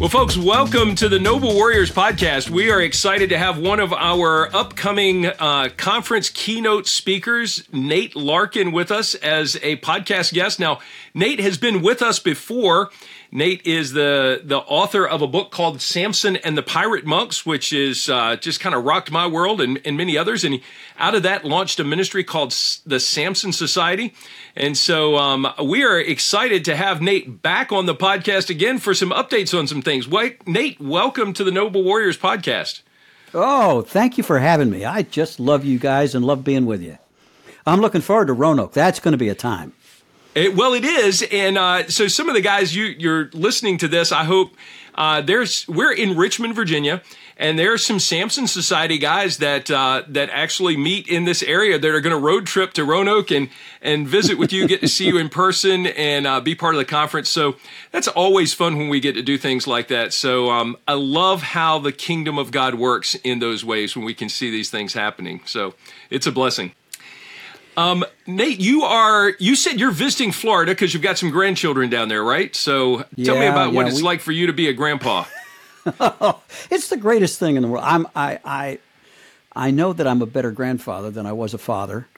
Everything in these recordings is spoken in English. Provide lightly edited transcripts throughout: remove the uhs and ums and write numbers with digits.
Well, folks, welcome to the Noble Warriors podcast. We are excited to have one of our upcoming conference keynote speakers, Nate Larkin, with us as a podcast guest. Now, Nate has been with us before. Nate is the author of a book called Samson and the Pirate Monks, which is just kind of rocked my world and many others. And he, out of that, launched a ministry called the Samson Society. And so we are excited to have Nate back on the podcast again for some updates on some things. Nate, welcome to the Noble Warriors podcast. Oh, thank you for having me. I just love you guys and love being with you. I'm looking forward to Roanoke. That's going to be a time. Well, it is, and so some of the guys you're listening to this, I hope we're in Richmond, Virginia, and there are some Samson Society guys that actually meet in this area that are going to road trip to Roanoke and visit with you, get to see you in person, and be part of the conference. So that's always fun when we get to do things like that. So I love how the kingdom of God works in those ways when we can see these things happening. So it's a blessing. Nate, you said you're visiting Florida because you've got some grandchildren down there, right? So tell me about what it's like for you to be a grandpa. It's the greatest thing in the world. I know that I'm a better grandfather than I was a father,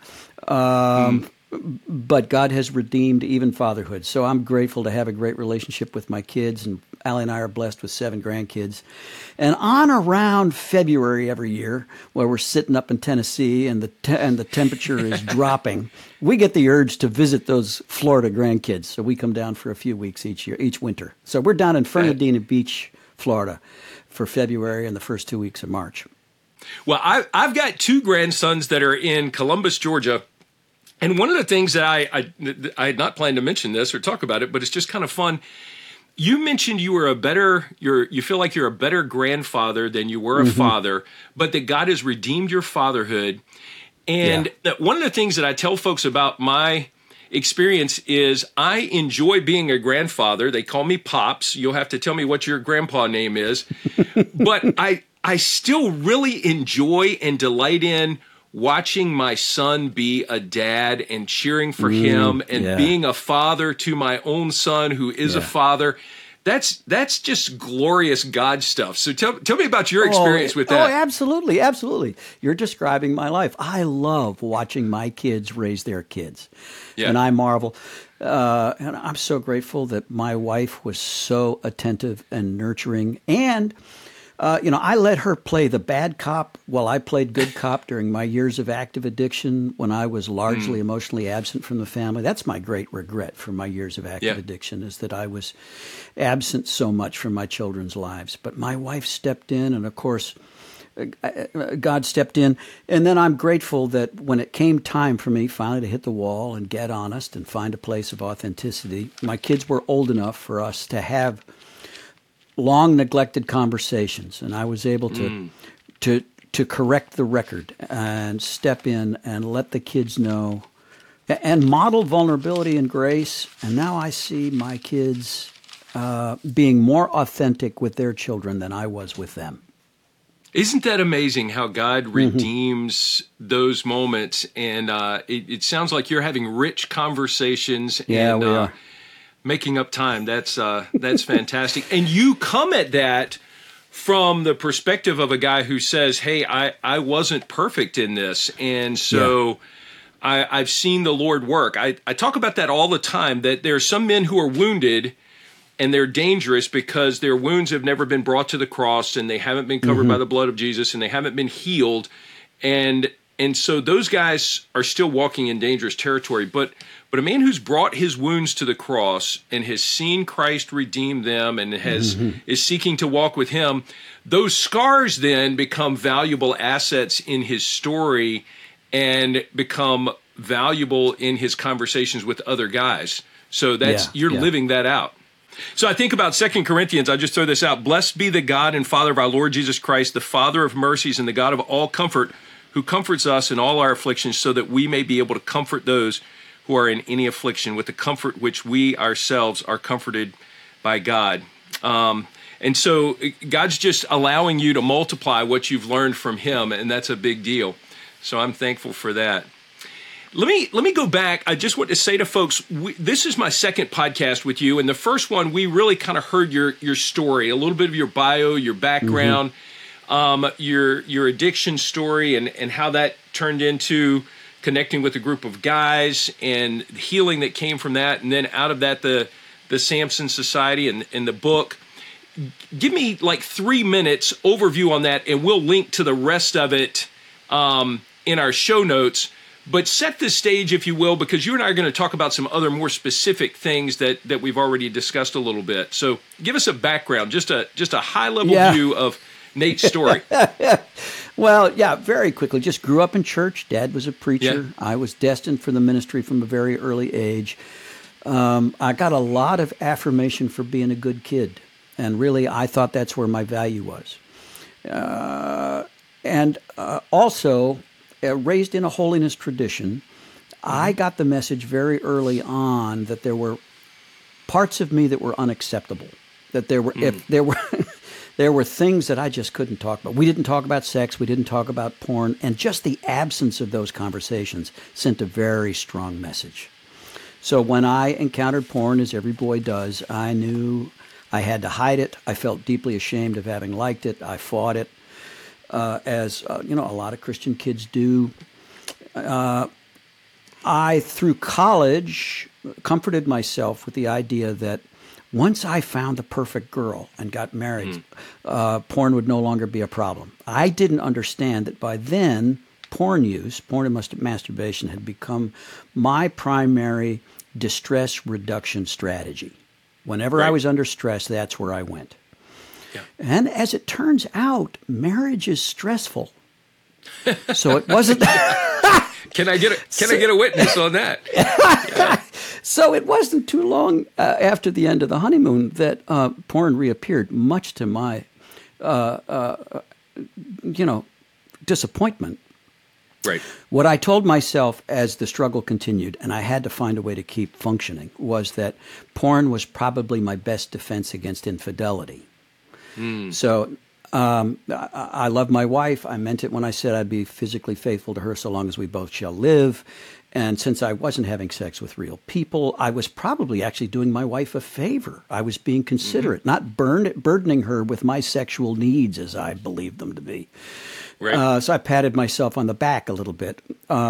but God has redeemed even fatherhood. So I'm grateful to have a great relationship with my kids, and Allie and I are blessed with 7 grandkids. And on around February every year, where we're sitting up in Tennessee and the temperature is dropping, we get the urge to visit those Florida grandkids. So we come down for a few weeks each winter. So we're down in Fernandina Beach, Florida, for February and the first 2 weeks of March. Well, I've got 2 grandsons that are in Columbus, Georgia. And one of the things that I had not planned to mention this or talk about it, but it's just kind of fun. You mentioned you feel like you're a better grandfather than you were a father, but that God has redeemed your fatherhood. And one of the things that I tell folks about my experience is I enjoy being a grandfather. They call me Pops. You'll have to tell me what your grandpa name is. But I still really enjoy and delight in watching my son be a dad and cheering for him and being a father to my own son who is a father. That's just glorious God stuff. So tell me about your experience with that. Oh, absolutely, absolutely. You're describing my life. I love watching my kids raise their kids. Yeah. And I marvel. And I'm so grateful that my wife was so attentive and nurturing. And I let her play the bad cop while I played good cop during my years of active addiction when I was largely emotionally absent from the family. That's my great regret from my years of active addiction, is that I was absent so much from my children's lives. But my wife stepped in, and of course, God stepped in. And then I'm grateful that when it came time for me finally to hit the wall and get honest and find a place of authenticity, my kids were old enough for us to have long neglected conversations, and I was able to correct the record and step in and let the kids know and model vulnerability and grace. And now I see my kids being more authentic with their children than I was with them. Isn't that amazing how God redeems those moments? And it sounds like you're having rich conversations. Yeah, we are. Making up time. That's fantastic. And you come at that from the perspective of a guy who says, hey, I wasn't perfect in this. And so I've seen the Lord work. I talk about that all the time, that there are some men who are wounded and they're dangerous because their wounds have never been brought to the cross and they haven't been covered by the blood of Jesus and they haven't been healed. And so those guys are still walking in dangerous territory. But a man who's brought his wounds to the cross and has seen Christ redeem them and is seeking to walk with him, those scars then become valuable assets in his story and become valuable in his conversations with other guys. So you're living that out. So I think about 2 Corinthians. I just throw this out. Blessed be the God and Father of our Lord Jesus Christ, the Father of mercies and the God of all comfort, who comforts us in all our afflictions, so that we may be able to comfort those who are in any affliction with the comfort which we ourselves are comforted by God. And so God's just allowing you to multiply what you've learned from him, and that's a big deal. So I'm thankful for that. Let me go back. I just want to say to folks, this is my second podcast with you, and the first one we really kind of heard your story, a little bit of your bio, your background, your addiction story, and how that turned into connecting with a group of guys and the healing that came from that, and then out of that the Samson Society and the book. Give me like 3 minutes overview on that, and we'll link to the rest of it in our show notes. But set the stage, if you will, because you and I are going to talk about some other more specific things that we've already discussed a little bit. So give us a background, just a high-level view of Nate's story. Well, yeah, very quickly. Just grew up in church. Dad was a preacher. Yeah. I was destined for the ministry from a very early age. I got a lot of affirmation for being a good kid. And really, I thought that's where my value was. Also, raised in a holiness tradition, I got the message very early on that there were parts of me that were unacceptable. That there were there were things that I just couldn't talk about. We didn't talk about sex. We didn't talk about porn, and just the absence of those conversations sent a very strong message. So when I encountered porn, as every boy does, I knew I had to hide it. I felt deeply ashamed of having liked it. I fought it. As a lot of Christian kids do. I, through college, comforted myself with the idea that once I found the perfect girl and got married, porn would no longer be a problem. I didn't understand that by then, porn and masturbation had become my primary distress reduction strategy. Whenever I was under stress, that's where I went. Yeah. And as it turns out, marriage is stressful. So it wasn't. Can I get a witness on that? Yeah. So it wasn't too long after the end of the honeymoon that porn reappeared, much to my, disappointment. Right. What I told myself as the struggle continued, and I had to find a way to keep functioning, was that porn was probably my best defense against infidelity. So I love my wife. I meant it when I said I'd be physically faithful to her so long as we both shall live. And since I wasn't having sex with real people, I was probably actually doing my wife a favor. I was being considerate, not burdening her with my sexual needs as I believed them to be. Right. So I patted myself on the back a little bit,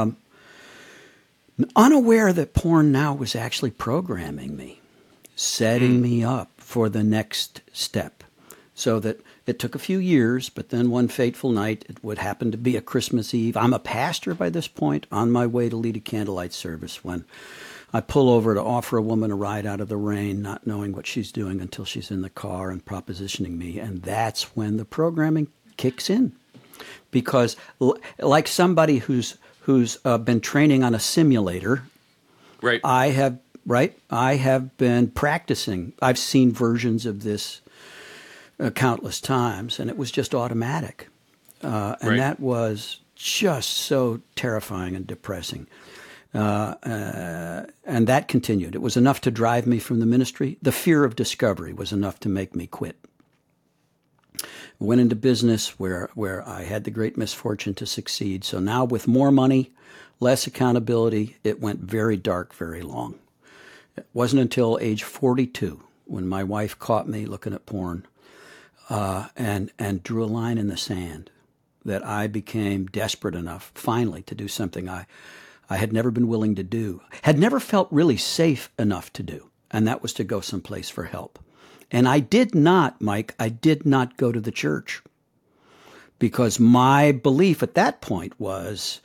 unaware that porn now was actually programming me, setting me up for the next step. So that it took a few years, but then one fateful night, it would happen to be a Christmas Eve. I'm a pastor by this point, on my way to lead a candlelight service, when I pull over to offer a woman a ride out of the rain, not knowing what she's doing until she's in the car and propositioning me. And that's when the programming kicks in. Because like somebody who's been training on a simulator, right? I have been practicing. I've seen versions of this countless times, and it was just automatic. And that was just so terrifying and depressing. And that continued. It was enough to drive me from the ministry. The fear of discovery was enough to make me quit. Went into business where I had the great misfortune to succeed. So now with more money, less accountability, it went very dark, very long. It wasn't until age 42 when my wife caught me looking at porn and drew a line in the sand that I became desperate enough finally to do something I had never been willing to do, had never felt really safe enough to do, and that was to go someplace for help. And I did not, Mike, go to the church, because my belief at that point was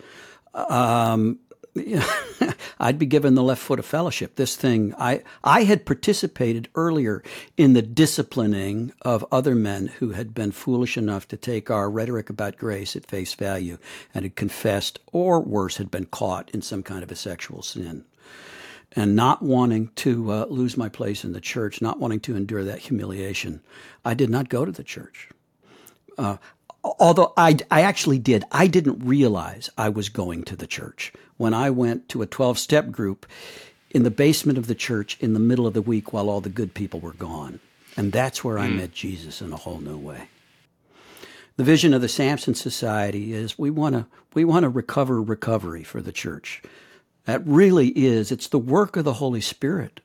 I'd be given the left foot of fellowship. This thing, I had participated earlier in the disciplining of other men who had been foolish enough to take our rhetoric about grace at face value and had confessed, or worse, had been caught in some kind of a sexual sin. And not wanting to lose my place in the church, not wanting to endure that humiliation, I did not go to the church. Although I actually did. I didn't realize I was going to the church when I went to a 12-step group in the basement of the church in the middle of the week while all the good people were gone. And that's where I met Jesus in a whole new way. The vision of the Samson Society is we want to recover recovery for the church. That really is. It's the work of the Holy Spirit.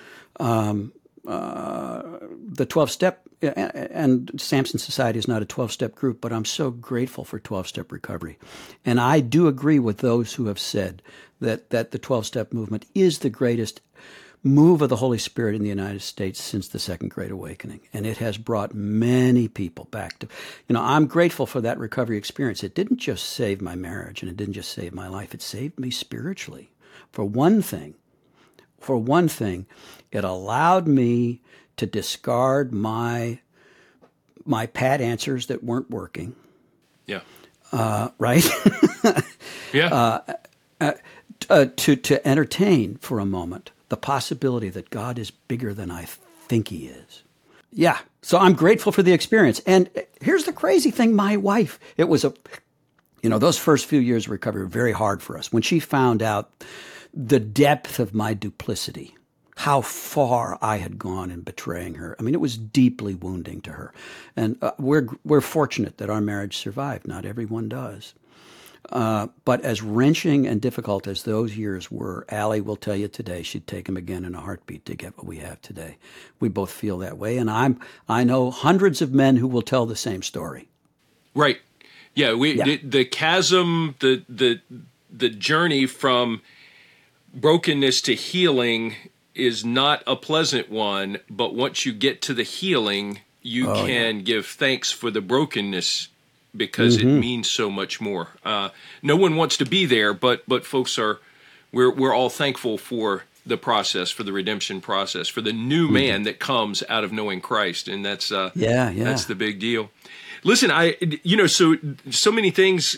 The 12-step, and Samson Society is not a 12-step group, but I'm so grateful for 12-step recovery. And I do agree with those who have said that the 12-step movement is the greatest move of the Holy Spirit in the United States since the Second Great Awakening. And it has brought many people back to, I'm grateful for that recovery experience. It didn't just save my marriage, and it didn't just save my life. It saved me spiritually. For one thing, it allowed me to discard my pat answers that weren't working. Yeah. Right? Yeah. To entertain for a moment the possibility that God is bigger than I think he is. Yeah. So I'm grateful for the experience. And here's the crazy thing. My wife, it was those first few years of recovery were very hard for us. When she found out the depth of my duplicity, how far I had gone in betraying her. I mean, it was deeply wounding to her. And we're fortunate that our marriage survived. Not everyone does. But as wrenching and difficult as those years were, Allie will tell you today she'd take them again in a heartbeat to get what we have today. We both feel that way. And I know hundreds of men who will tell the same story. Right. Yeah. The chasm, the journey from brokenness to healing is not a pleasant one, but once you get to the healing, you can give thanks for the brokenness because it means so much more. No one wants to be there, but folks we're all thankful for the process, for the redemption process, for the new man that comes out of knowing Christ, and that's that's the big deal. Listen, so many things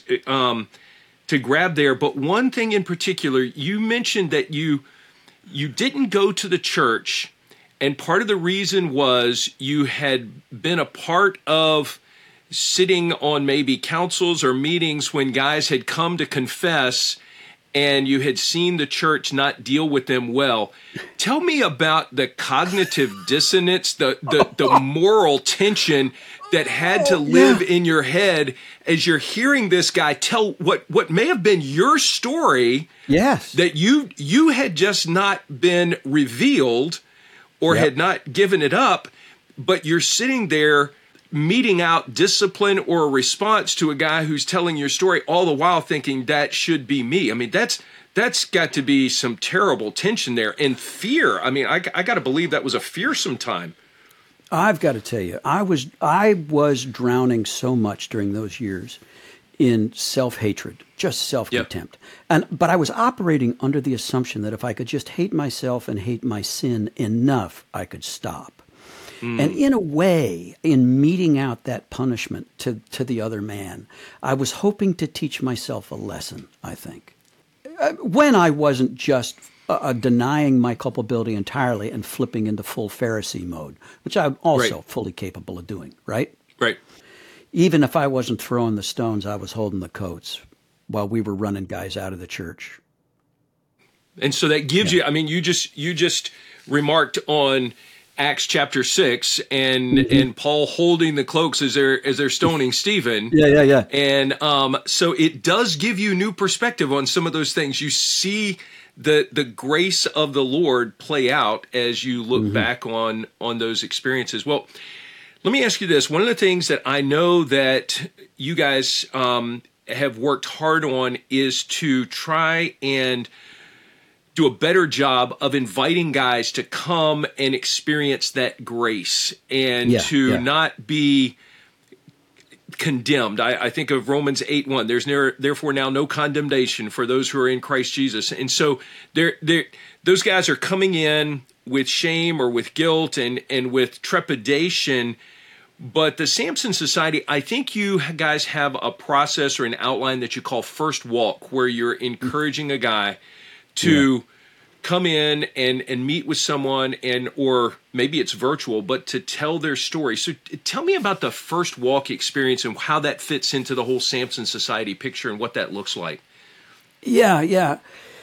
to grab there, but one thing in particular, you mentioned that you didn't go to the church, and part of the reason was you had been a part of sitting on maybe councils or meetings when guys had come to confess, and you had seen the church not deal with them well. Tell me about the cognitive dissonance, the moral tension that had to live in your head as you're hearing this guy tell what may have been your story. Yes. That you had just not been revealed or had not given it up, but you're sitting there meting out discipline or a response to a guy who's telling your story, all the while thinking that should be me. I mean, that's got to be some terrible tension there, and fear. I mean, I got to believe that was a fearsome time. I've got to tell you, I was drowning so much during those years in self-hatred, just self-contempt. But I was operating under the assumption that if I could just hate myself and hate my sin enough, I could stop. And in a way, in meting out that punishment to the other man, I was hoping to teach myself a lesson, I think. When I wasn't just denying my culpability entirely and flipping into full Pharisee mode, which I'm also fully capable of doing, right? Right. Even if I wasn't throwing the stones, I was holding the coats while we were running guys out of the church. And so that gives you, I mean, you just remarked on Acts chapter 6 and Paul holding the cloaks as they're stoning Stephen. Yeah. And so it does give you new perspective on some of those things. You see the grace of the Lord play out as you look back on those experiences. Well, let me ask you this. One of the things that I know that you guys have worked hard on is to try and do a better job of inviting guys to come and experience that grace and not be condemned. I think of Romans 8:1. There's therefore now no condemnation for those who are in Christ Jesus. And so those guys are coming in with shame or with guilt and with trepidation. But the Samson Society, I think you guys have a process or an outline that you call First Walk, where you're encouraging a guy to come in and meet with someone or maybe it's virtual, but to tell their story. So tell me about the First Walk experience and how that fits into the whole Samson Society picture and what that looks like. Yeah.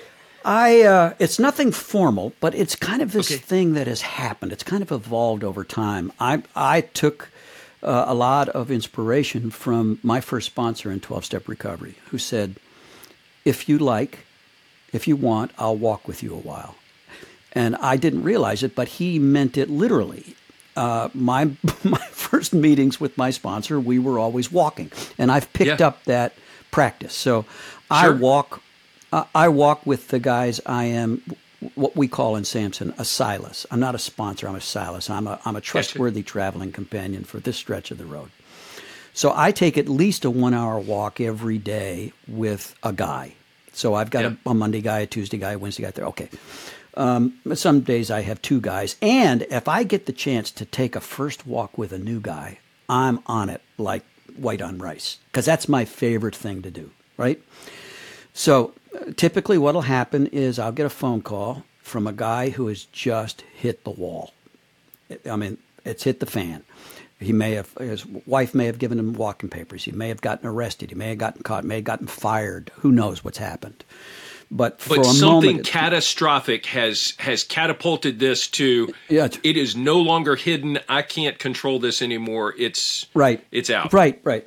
It's nothing formal, but it's kind of this thing that has happened. It's kind of evolved over time. I took a lot of inspiration from my first sponsor in 12-Step Recovery, who said, if you like, If you want, I'll walk with you a while. And I didn't realize it, but he meant it literally. My first meetings with my sponsor, we were always walking, and I've picked up that practice. So I walk with the guys. I am what we call in Samson a Silas. I'm not a sponsor. I'm a Silas. I'm a trustworthy traveling companion for this stretch of the road. So I take at least a 1 hour walk every day with a guy. So I've got a Monday guy, a Tuesday guy, a Wednesday guy there. Okay. Some days I have two guys. And if I get the chance to take a first walk with a new guy, I'm on it like white on rice, because that's my favorite thing to do, right? So typically what'll happen is I'll get a phone call from a guy who has just hit the wall. I mean, it's hit the fan. His wife may have given him walking papers. He may have gotten arrested. He may have gotten caught, may have gotten fired. Who knows what's happened? But something catastrophic has catapulted this to it is no longer hidden. I can't control this anymore. It's out. Right.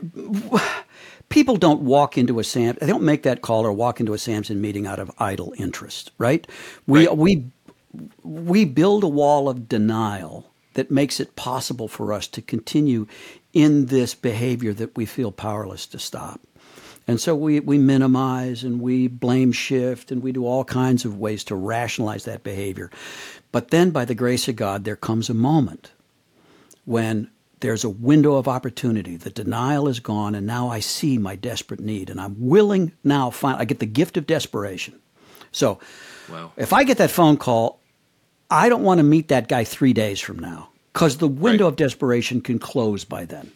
People don't walk into they don't make that call or walk into a Samson meeting out of idle interest, right? We build a wall of denial that makes it possible for us to continue in this behavior that we feel powerless to stop. And so we minimize and we blame shift and we do all kinds of ways to rationalize that behavior. But then by the grace of God, there comes a moment when there's a window of opportunity. The denial is gone, and now I see my desperate need, and I'm willing now, I get the gift of desperation. So if I get that phone call, I don't want to meet that guy 3 days from now, because the window of desperation can close by then.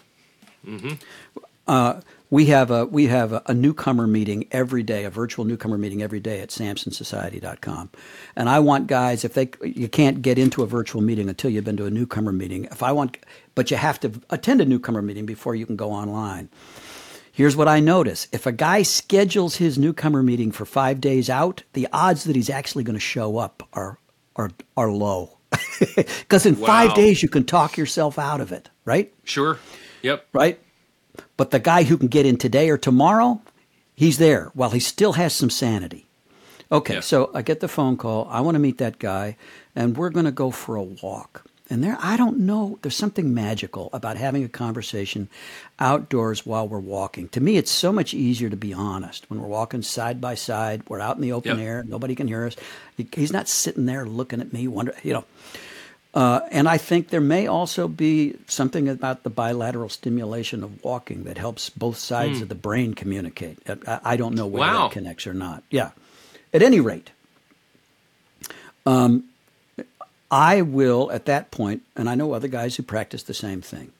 Mm-hmm. We have a newcomer meeting every day, a virtual newcomer meeting every day at samsonsociety.com. And I want guys, you can't get into a virtual meeting until you've been to a newcomer meeting. But you have to attend a newcomer meeting before you can go online. Here's what I notice. If a guy schedules his newcomer meeting for 5 days out, the odds that he's actually going to show up are low. Because in 5 days you can talk yourself out of it, right? Sure. Yep. Right? But the guy who can get in today or tomorrow, he's there while he still has some sanity. Okay, so I get the phone call. I want to meet that guy, and we're going to go for a walk. And I don't know, there's something magical about having a conversation outdoors while we're walking. To me, it's so much easier to be honest. When we're walking side by side, we're out in the open air, nobody can hear us. He's not sitting there looking at me, wondering, and I think there may also be something about the bilateral stimulation of walking that helps both sides of the brain communicate. I don't know whether that connects or not. Yeah. At any rate, I will, at that point, and I know other guys who practice the same thing,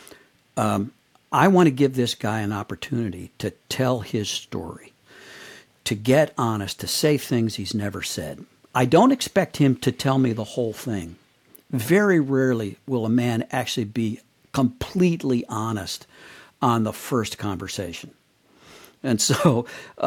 I want to give this guy an opportunity to tell his story, to get honest, to say things he's never said. I don't expect him to tell me the whole thing. Very rarely will a man actually be completely honest on the first conversation. And so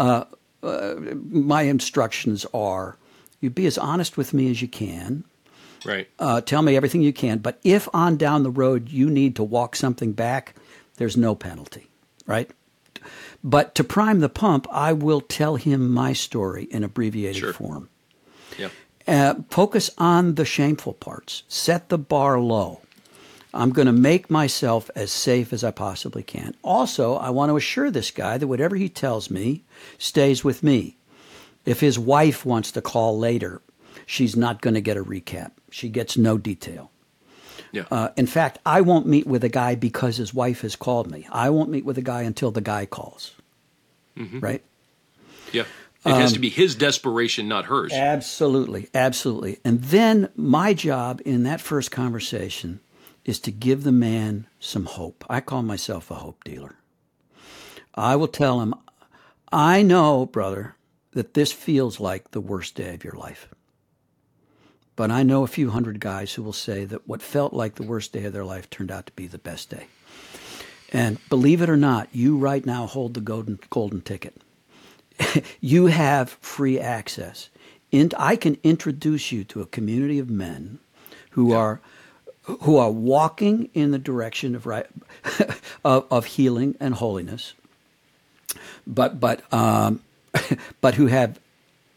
my instructions are, you be as honest with me as you can. Right. Tell me everything you can. But if on down the road you need to walk something back, there's no penalty, right? But to prime the pump, I will tell him my story in abbreviated form. Yeah. Focus on the shameful parts. Set the bar low. I'm going to make myself as safe as I possibly can. Also, I want to assure this guy that whatever he tells me stays with me. If his wife wants to call later, she's not going to get a recap. She gets no detail. Yeah. In fact, I won't meet with a guy because his wife has called me. I won't meet with a guy until the guy calls. Mm-hmm. Right? Yeah. It has to be his desperation, not hers. Absolutely. Absolutely. And then my job in that first conversation is to give the man some hope. I call myself a hope dealer. I will tell him, I know, brother, that this feels like the worst day of your life. But I know a few hundred guys who will say that what felt like the worst day of their life turned out to be the best day. And believe it or not, you right now hold the golden ticket. You have free access. I can introduce you to a community of men who are walking in the direction of of healing and holiness, but who have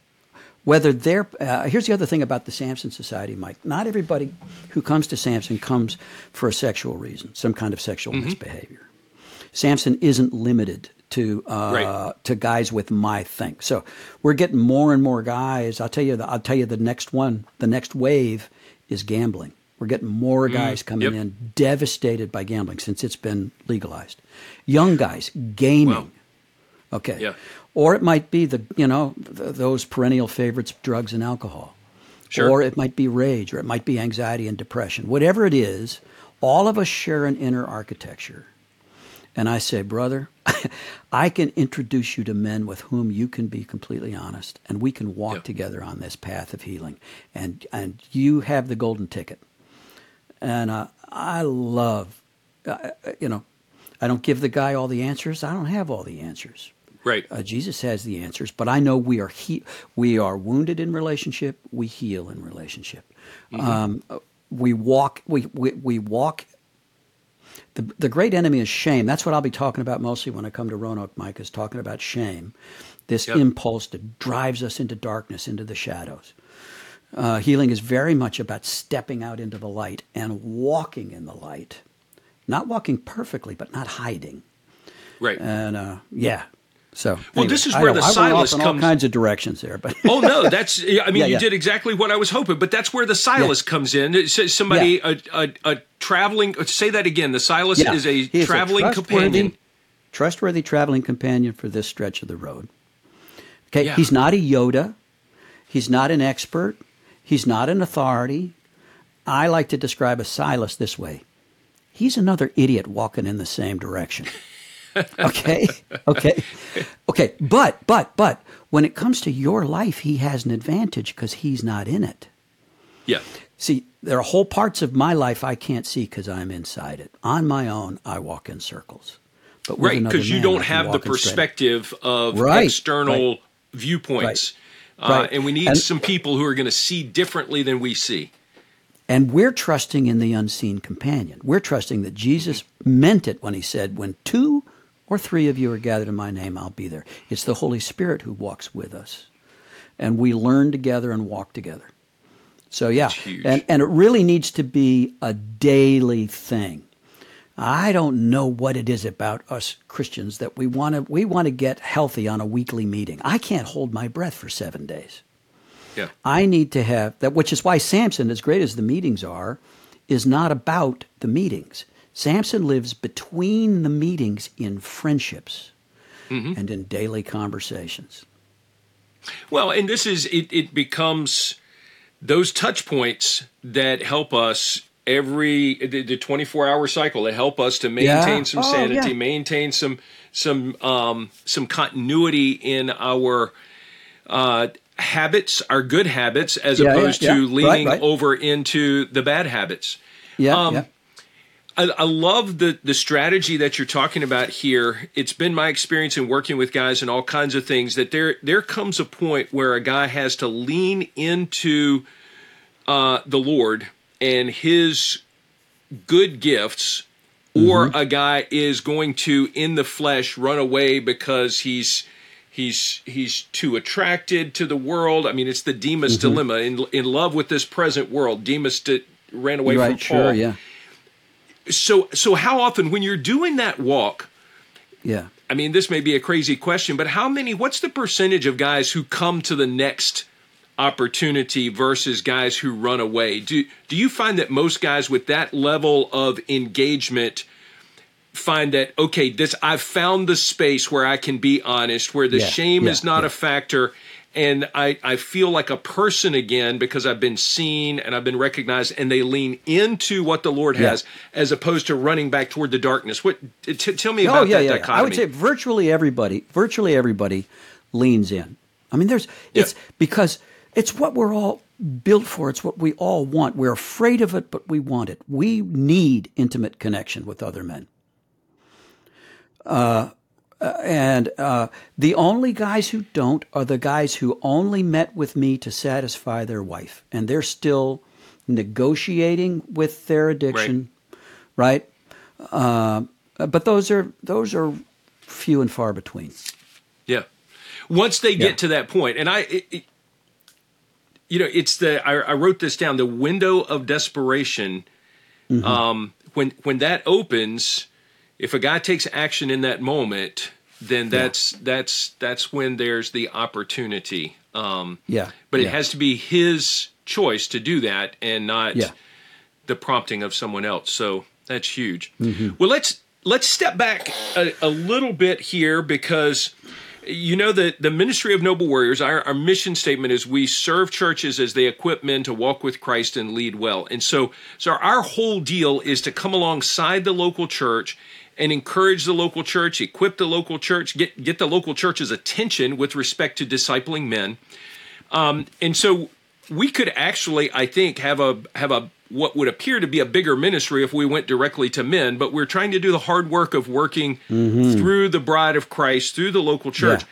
Whether they're here's the other thing about the Samson Society, Mike. Not everybody who comes to Samson comes for a sexual reason, some kind of sexual misbehavior. Samson isn't limited to guys with my thing. So we're getting more and more guys. I'll tell you the next one, the next wave is gambling. We're getting more guys coming in devastated by gambling since it's been legalized. Young guys, gaming. Wow. Okay. Yeah. Or it might be those perennial favorites, drugs and alcohol. Sure. Or it might be rage, or it might be anxiety and depression. Whatever it is, all of us share an inner architecture. And I say, brother, I can introduce you to men with whom you can be completely honest, and we can walk together on this path of healing. And you have the golden ticket. And I love, I don't give the guy all the answers. I don't have all the answers. Right. Jesus has the answers, but I know we are wounded in relationship. We heal in relationship. Mm-hmm. We walk. We walk. The great enemy is shame. That's what I'll be talking about mostly when I come to Roanoke, Mike, is talking about shame. This impulse that drives us into darkness, into the shadows. Healing is very much about stepping out into the light and walking in the light. Not walking perfectly, but not hiding. Right. And So well, this is where the Silas comes. All kinds of directions there, but oh no, that's. I mean, you did exactly what I was hoping. But that's where the Silas comes in. It says somebody a traveling. Say that again. The Silas is a traveling companion. Trustworthy traveling companion for this stretch of the road. Okay, he's not a Yoda. He's not an expert. He's not an authority. I like to describe a Silas this way. He's another idiot walking in the same direction. Okay. But when it comes to your life, he has an advantage because he's not in it. Yeah. See, there are whole parts of my life I can't see because I'm inside it. On my own, I walk in circles. But right, because you don't have the perspective of external viewpoints. Right. And we need some people who are going to see differently than we see. And we're trusting in the unseen companion. We're trusting that Jesus meant it when he said, when 2 or 3 of you are gathered in my name, I'll be there. It's the Holy Spirit who walks with us. And we learn together and walk together. So, and it really needs to be a daily thing. I don't know what it is about us Christians that we want to get healthy on a weekly meeting. I can't hold my breath for 7 days. Yeah. I need to have that, which is why Samson, as great as the meetings are, is not about the meetings. Samson lives between the meetings in friendships and in daily conversations. Well, and this is, it becomes those touch points that help us the 24-hour cycle, that help us to maintain some sanity, maintain some continuity in our habits, our good habits, as opposed to leaning over into the bad habits. I love the strategy that you're talking about here. It's been my experience in working with guys and all kinds of things that there comes a point where a guy has to lean into the Lord and his good gifts, or a guy is going to, in the flesh, run away because he's too attracted to the world. I mean, it's the Demas dilemma. In love with this present world, Demas ran away from Paul. Sure, yeah. So how often, when you're doing that walk, I mean, this may be a crazy question, but what's the percentage of guys who come to the next opportunity versus guys who run away? Do you find that most guys with that level of engagement find that, okay, I've found the space where I can be honest, where the shame is not a factor, and I feel like a person again because I've been seen and I've been recognized, and they lean into what the Lord has as opposed to running back toward the darkness? Tell me about that dichotomy. I would say virtually everybody leans in. I mean, it's because it's what we're all built for. It's what we all want. We're afraid of it, but we want it. We need intimate connection with other men. And the only guys who don't are the guys who only met with me to satisfy their wife, and they're still negotiating with their addiction, right? But those are few and far between. Yeah. Once they get to that point, and it's I wrote this down, the window of desperation. When that opens, if a guy takes action in that moment, then that's when there's the opportunity. But it has to be his choice to do that and not the prompting of someone else. So that's huge. Well, let's step back a little bit here, because the ministry of Noble Warriors, our mission statement is we serve churches as they equip men to walk with Christ and lead well. And so our whole deal is to come alongside the local church and encourage the local church, equip the local church, get the local church's attention with respect to discipling men. And so we could actually, I think, have a what would appear to be a bigger ministry if we went directly to men, but we're trying to do the hard work of working through the bride of Christ, through the local church.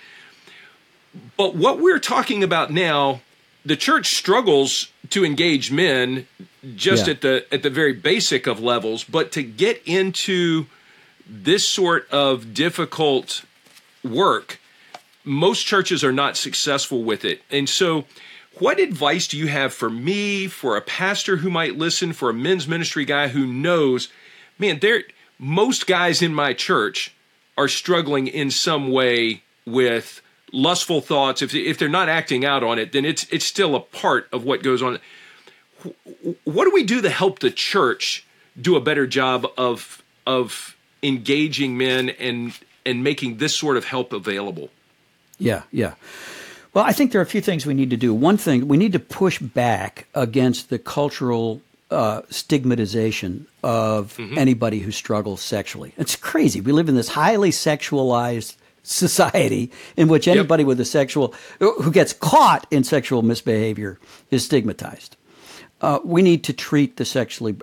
But what we're talking about now, the church struggles to engage men just at the very basic of levels, but to get into this sort of difficult work, most churches are not successful with it. And so what advice do you have for me, for a pastor who might listen, for a men's ministry guy who knows, man, most guys in my church are struggling in some way with lustful thoughts. If they're not acting out on it, then it's still a part of what goes on. What do we do to help the church do a better job of engaging men and making this sort of help available? Yeah. Well, I think there are a few things we need to do. One thing, we need to push back against the cultural stigmatization of anybody who struggles sexually. It's crazy. We live in this highly sexualized society in which anybody with who gets caught in sexual misbehavior is stigmatized. We need to treat the sexually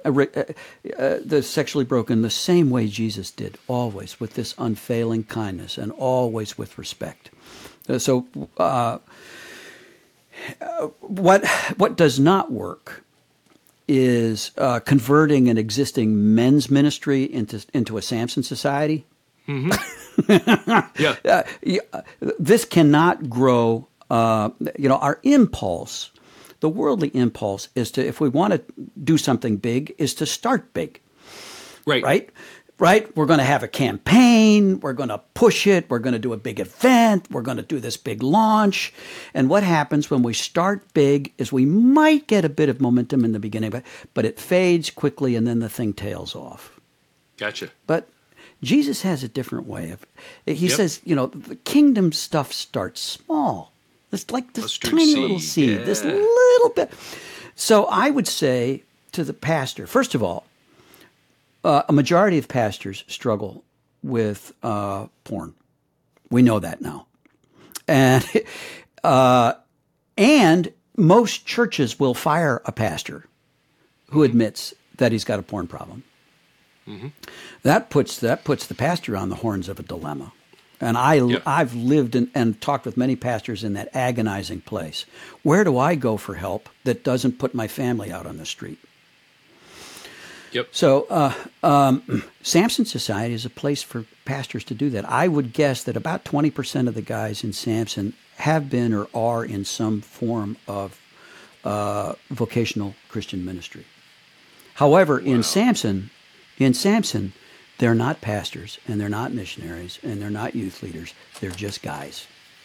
broken the same way Jesus did, always with this unfailing kindness and always with respect. So what does not work is converting an existing men's ministry into a Samson society. This cannot grow. Our impulse, the worldly impulse, is to, if we want to do something big, is to start big. Right? We're going to have a campaign. We're going to push it. We're going to do a big event. We're going to do this big launch. And what happens when we start big is we might get a bit of momentum in the beginning, but it fades quickly and then the thing tails off. Gotcha. But Jesus has a different way of. He says, the kingdom stuff starts small. It's like this tiny little seed, this little bit. So I would say to the pastor, first of all, a majority of pastors struggle with porn. We know that now. And most churches will fire a pastor who admits that he's got a porn problem. That puts the pastor on the horns of a dilemma. And I've lived and talked with many pastors in that agonizing place. Where do I go for help that doesn't put my family out on the street? So Samson Society is a place for pastors to do that. I would guess that about 20% of the guys in Samson have been or are in some form of vocational Christian ministry. However, in Samson, they're not pastors and they're not missionaries and they're not youth leaders. They're just guys.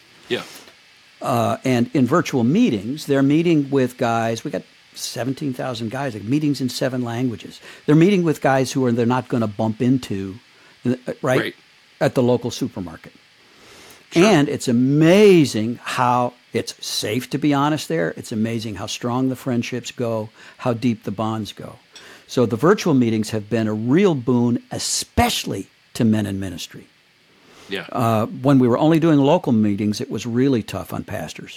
And in virtual meetings, they're meeting with guys. We got 17,000 guys, like meetings in 7 languages. They're meeting with guys who they're not going to bump into, right, at the local supermarket. And it's amazing how it's safe to be honest there. It's amazing how strong the friendships go, how deep the bonds go. So the virtual meetings have been a real boon, especially to men in ministry. When we were only doing local meetings, it was really tough on pastors.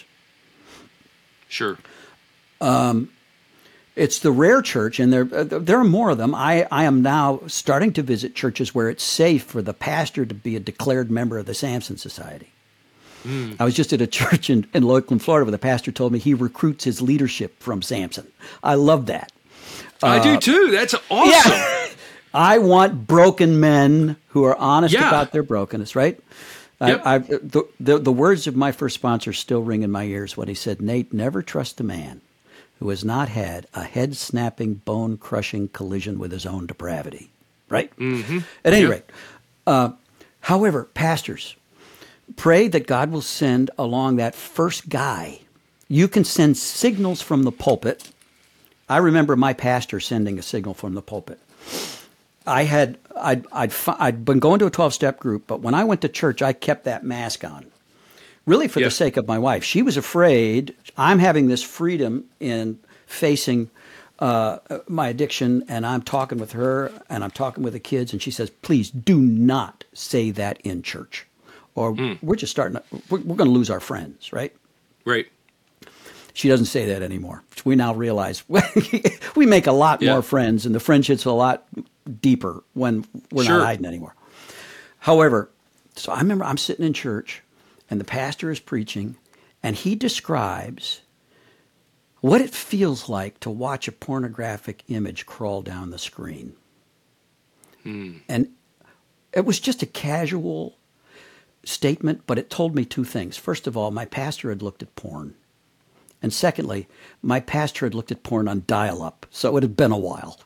It's the rare church, and there are more of them. I am now starting to visit churches where it's safe for the pastor to be a declared member of the Samson Society. I was just at a church in Lakeland, Florida, where the pastor told me he recruits his leadership from Samson. I love that. I do too. That's awesome. I want broken men who are honest about their brokenness, right? Yep. The words of my first sponsor still ring in my ears when he said, Nate, never trust a man who has not had a head-snapping, bone-crushing collision with his own depravity. Right? Mm-hmm. At any rate, however, pastors, pray that God will send along that first guy. You can send signals from the pulpit. I remember my pastor sending a signal from the pulpit. I'd been going to a 12-step group, but when I went to church, I kept that mask on, really for the sake of my wife. She was afraid I'm having this freedom in facing my addiction, and I'm talking with her, and I'm talking with the kids, and she says, please do not say that in church, or we're going to lose our friends, right? Right. She doesn't say that anymore. We now realize we make a lot more friends, and the friendship's a lot deeper when we're not hiding anymore. However, so I remember I'm sitting in church, and the pastor is preaching, and he describes what it feels like to watch a pornographic image crawl down the screen. And it was just a casual statement, but it told me two things. First of all, my pastor had looked at porn. And secondly, my pastor had looked at porn on dial-up, so it had been a while.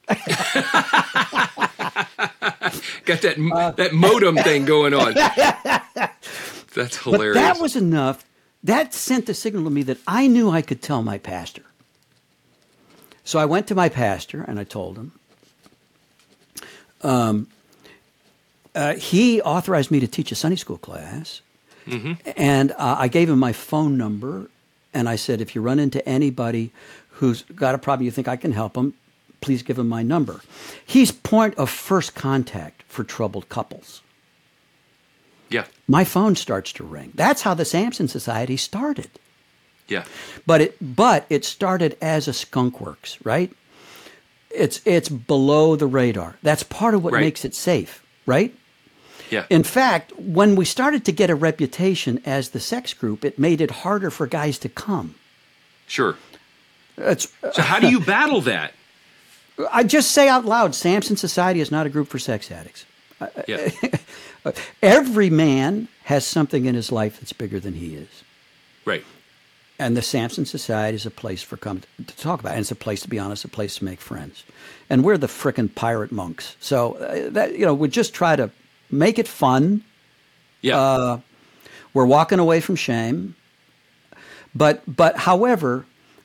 Got that modem thing going on. That's hilarious. But that was enough. That sent the signal to me that I knew I could tell my pastor. So I went to my pastor and I told him. He authorized me to teach a Sunday school class. And I gave him my phone number. And I said, if you run into anybody who's got a problem, you think I can help them, please give him my number. He's point of first contact for troubled couples. Yeah. My phone starts to ring. That's how the Samson Society started. Yeah. But it started as a skunk works, right? It's below the radar. That's part of what makes it safe, right? Yeah. In fact, when we started to get a reputation as the sex group, it made it harder for guys to come. Sure. So how do you battle that? I just say out loud, Samson Society is not a group for sex addicts. Yeah. Every man has something in his life that's bigger than he is. Right. And the Samson Society is a place for come to talk about it. And it's a place, to be honest, a place to make friends. And we're the frickin' pirate monks. So, we just try to make it fun. Yeah. We're walking away from shame. But however,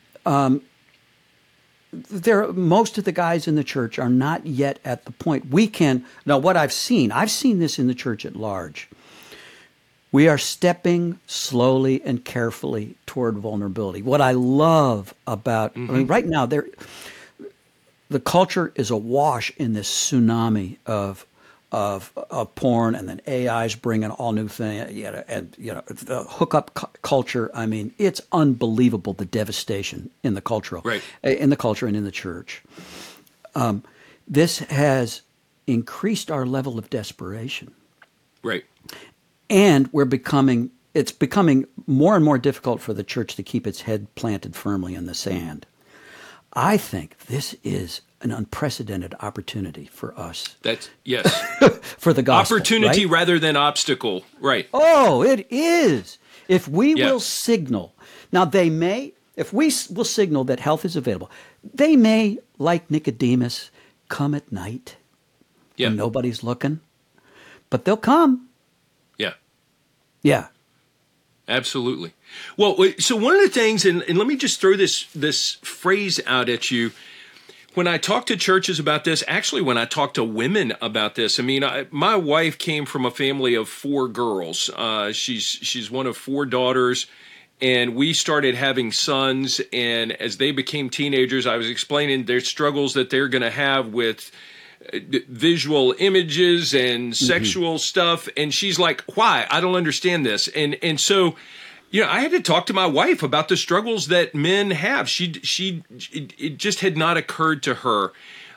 most of the guys in the church are not yet at the point we can. Now, what I've seen this in the church at large. We are stepping slowly and carefully toward vulnerability. What I love about, right now, the culture is awash in this tsunami of porn, and then AI's bringing all new thing, and the hookup culture. I mean, it's unbelievable, the devastation in the culture and in the church. This has increased our level of desperation. Right. And it's becoming more and more difficult for the church to keep its head planted firmly in the sand. I think this is an unprecedented opportunity for us. Yes. For the gospel. Opportunity right? rather than obstacle. Right. Oh, it is. If we will signal. Now, if we will signal that health is available, they may, like Nicodemus, come at night when nobody's looking. But they'll come. Yeah. Yeah. Absolutely. Well, so one of the things, and let me just throw this phrase out at you. When I talk to churches about this, actually when I talk to women about this, I mean, my wife came from a family of 4 girls. She's one of 4 daughters, and we started having sons. And as they became teenagers, I was explaining their struggles that they're going to have with visual images and sexual stuff. And she's like, why? I don't understand this. And so, I had to talk to my wife about the struggles that men have. It just had not occurred to her.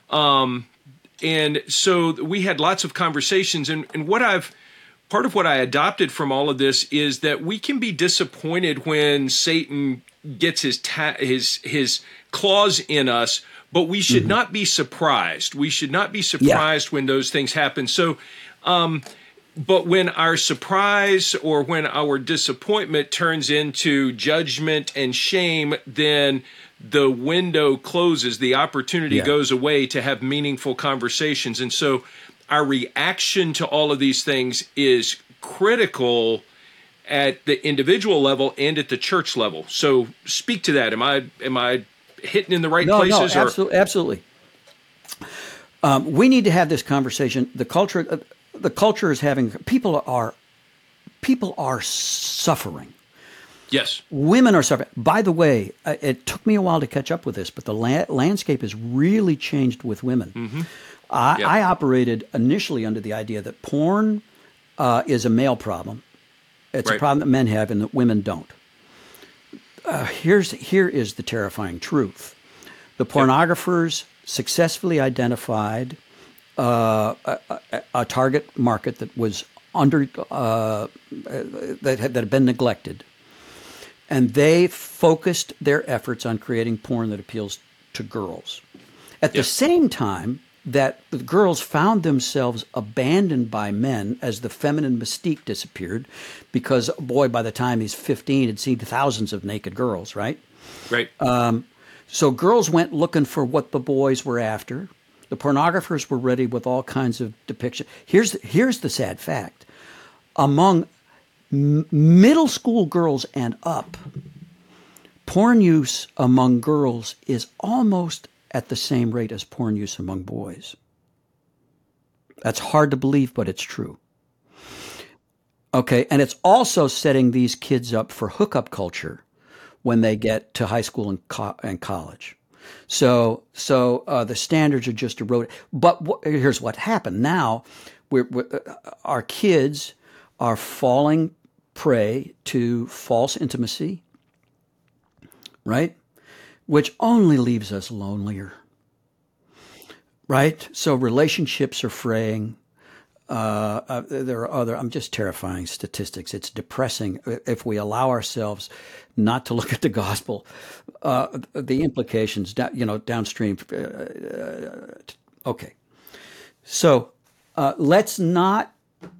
And so we had lots of conversations, and part of what I adopted from all of this is that we can be disappointed when Satan gets his claws in us, but we should not be surprised. We should not be surprised when those things happen. So But when our surprise or when our disappointment turns into judgment and shame, then the window closes, the opportunity goes away to have meaningful conversations. And so our reaction to all of these things is critical at the individual level and at the church level. So speak to that. Am I hitting in the right places? No, absolutely. We need to have this conversation. The culture is having, people are suffering. Yes. Women are suffering. By the way, it took me a while to catch up with this, but the landscape has really changed with women. Mm-hmm. I operated initially under the idea that porn is a male problem. It's a problem that men have and that women don't. Here is the terrifying truth. The pornographers successfully identified a target market that was that had been neglected, and they focused their efforts on creating porn that appeals to girls. At the same time that the girls found themselves abandoned by men as the feminine mystique disappeared, because boy, by the time he's 15, had seen thousands of naked girls, right? Right. So girls went looking for what the boys were after. The pornographers were ready with all kinds of depictions. Here's the sad fact. Among middle school girls and up, porn use among girls is almost at the same rate as porn use among boys. That's hard to believe, but it's true. Okay, and it's also setting these kids up for hookup culture when they get to high school and college. So the standards are just eroded. But here's what happened. Now, our kids are falling prey to false intimacy, right? Which only leaves us lonelier, right? So relationships are fraying. There are I'm just terrifying statistics. It's depressing if we allow ourselves not to look at the gospel, the implications, downstream. Okay. So let's not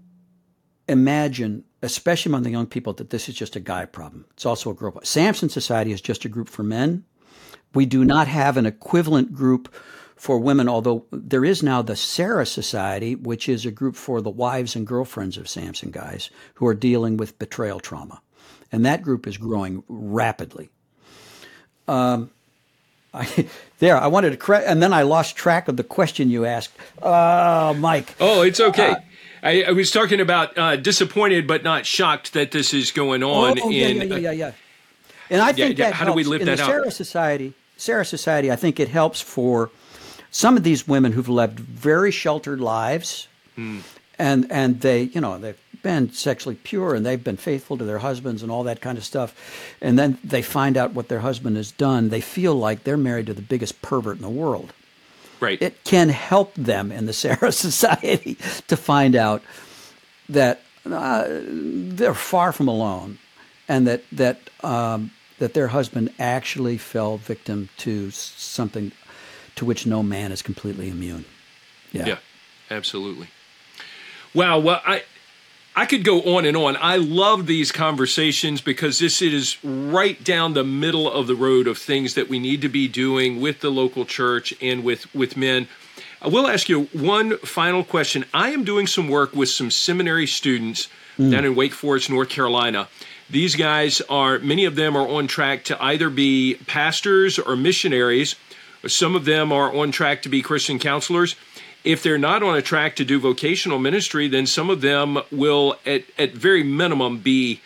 imagine, especially among the young people, that this is just a guy problem. It's also a girl problem. Samson Society is just a group for men. We do not have an equivalent group for women, although there is now the Sarah Society, which is a group for the wives and girlfriends of Samson guys who are dealing with betrayal trauma. And that group is growing rapidly. I wanted to correct, and then I lost track of the question you asked. Mike. Oh, it's okay. I was talking about disappointed but not shocked that this is going on. Yeah. And I think that how helps. do we live that out? Sarah Society, I think it helps for some of these women who've led very sheltered lives, and they've been sexually pure and they've been faithful to their husbands and all that kind of stuff, and then they find out what their husband has done. They feel like they're married to the biggest pervert in the world. Right. It can help them in the Sarah Society to find out that they're far from alone, and that their husband actually fell victim to something to which no man is completely immune. Yeah, absolutely. Wow. Well, I could go on and on. I love these conversations because this is right down the middle of the road of things that we need to be doing with the local church and with men. I will ask you one final question. I am doing some work with some seminary students down in Wake Forest, North Carolina. These guys many of them are on track to either be pastors or missionaries. Some of them are on track to be Christian counselors. If they're not on a track to do vocational ministry, then some of them will, at very minimum, be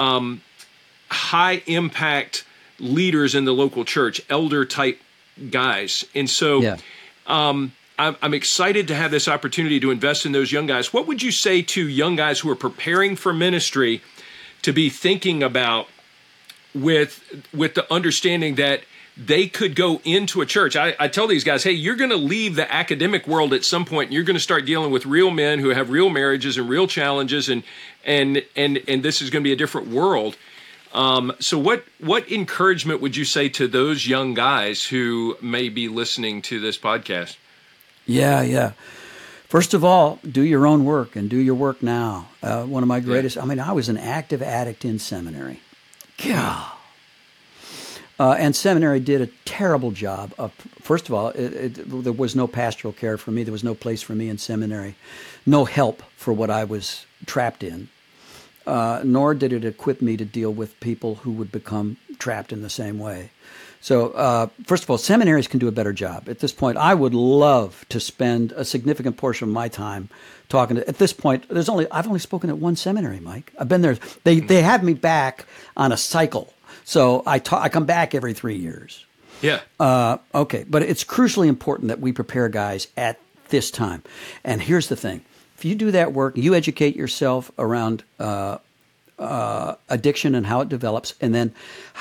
high-impact leaders in the local church, elder-type guys. And so I'm excited to have this opportunity to invest in those young guys. What would you say to young guys who are preparing for ministry to be thinking about with the understanding that they could go into a church? I tell these guys, hey, you're going to leave the academic world at some point, and you're going to start dealing with real men who have real marriages and real challenges, and this is going to be a different world. So what encouragement would you say to those young guys who may be listening to this podcast? Yeah. First of all, do your own work and do your work now. One of my greatest, I was an active addict in seminary. God. And seminary did a terrible job of, first of all, there was no pastoral care for me. There was no place for me in seminary. No help for what I was trapped in. Nor did it equip me to deal with people who would become trapped in the same way. So, first of all, seminaries can do a better job. At this point, I would love to spend a significant portion of my time talking to, at this point, I've only spoken at one seminary, Mike. I've been there. They have me back on a cycle. So I come back every 3 years. Yeah. Okay. But it's crucially important that we prepare guys at this time. And here's the thing. If you do that work, you educate yourself around addiction and how it develops, and then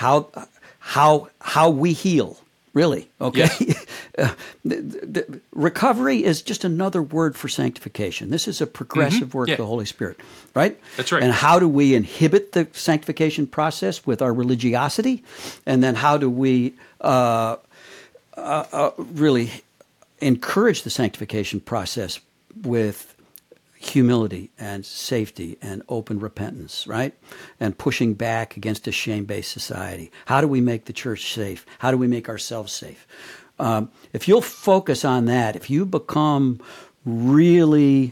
how we heal, really, okay? Yeah. The recovery is just another word for sanctification. This is a progressive work of the Holy Spirit, right? That's right. And how do we inhibit the sanctification process with our religiosity? And then how do we really encourage the sanctification process with humility and safety and open repentance, right? And pushing back against a shame-based society. How do we make the church safe? How do we make ourselves safe? If you'll focus on that, if you become really,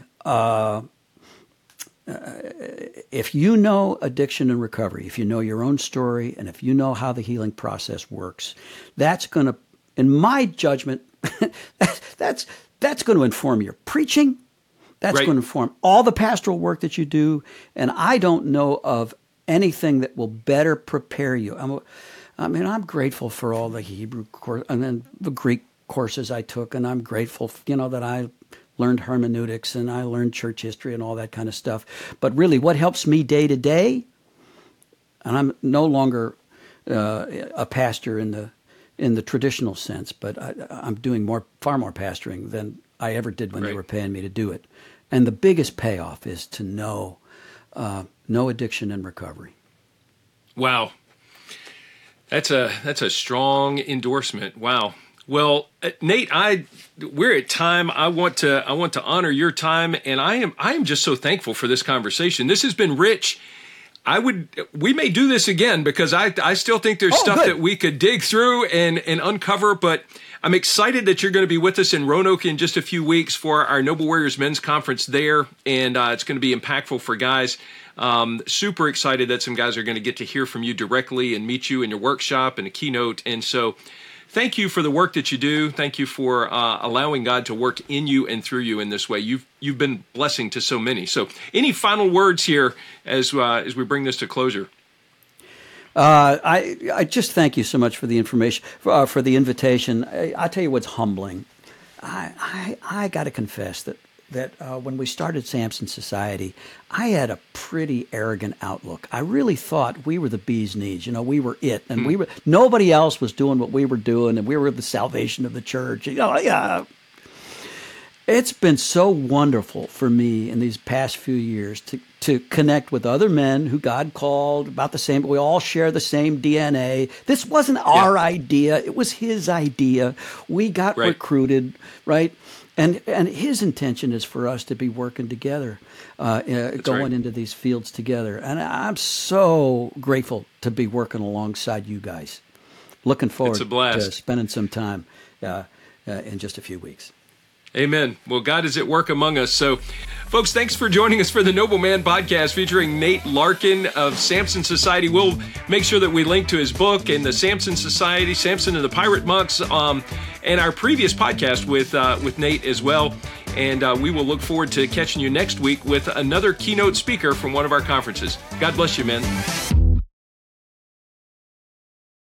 if you know addiction and recovery, if you know your own story, and if you know how the healing process works, that's going to, in my judgment, that's going to inform your preaching. That's going to inform all the pastoral work that you do. And I don't know of anything that will better prepare you. I'm grateful for all the Hebrew course and then the Greek courses I took. And I'm grateful, that I learned hermeneutics and I learned church history and all that kind of stuff. But really what helps me day to day, and I'm no longer a pastor in the traditional sense, but I'm doing far more pastoring than I ever did when they were paying me to do it. And the biggest payoff is to know addiction and recovery. Wow. That's a strong endorsement. Wow. Well, Nate, we're at time. I want to honor your time, and I am just so thankful for this conversation. This has been rich. We may do this again because I still think there's stuff that we could dig through and uncover, but I'm excited that you're going to be with us in Roanoke in just a few weeks for our Noble Warriors Men's Conference there, and it's going to be impactful for guys. Super excited that some guys are going to get to hear from you directly and meet you in your workshop and a keynote, and so thank you for the work that you do. Thank you for allowing God to work in you and through you in this way. You've been blessing to so many. So any final words here as we bring this to closure? I just thank you so much for the information, for the invitation. I tell you what's humbling. I got to confess that when we started Samson Society, I had a pretty arrogant outlook. I really thought we were the bee's knees. We were it, and nobody else was doing what we were doing, and we were the salvation of the church. It's been so wonderful for me in these past few years to connect with other men who God called about the same, but we all share the same DNA. This wasn't our idea. It was his idea. We got recruited, right? And his intention is for us to be working together, going into these fields together. And I'm so grateful to be working alongside you guys. Looking forward to spending some time in just a few weeks. Amen. Well, God is at work among us. So, folks, thanks for joining us for the Noble Man Podcast featuring Nate Larkin of Samson Society. We'll make sure that we link to his book and the Samson Society, Samson and the Pirate Monks, and our previous podcast with Nate as well. And we will look forward to catching you next week with another keynote speaker from one of our conferences. God bless you, man.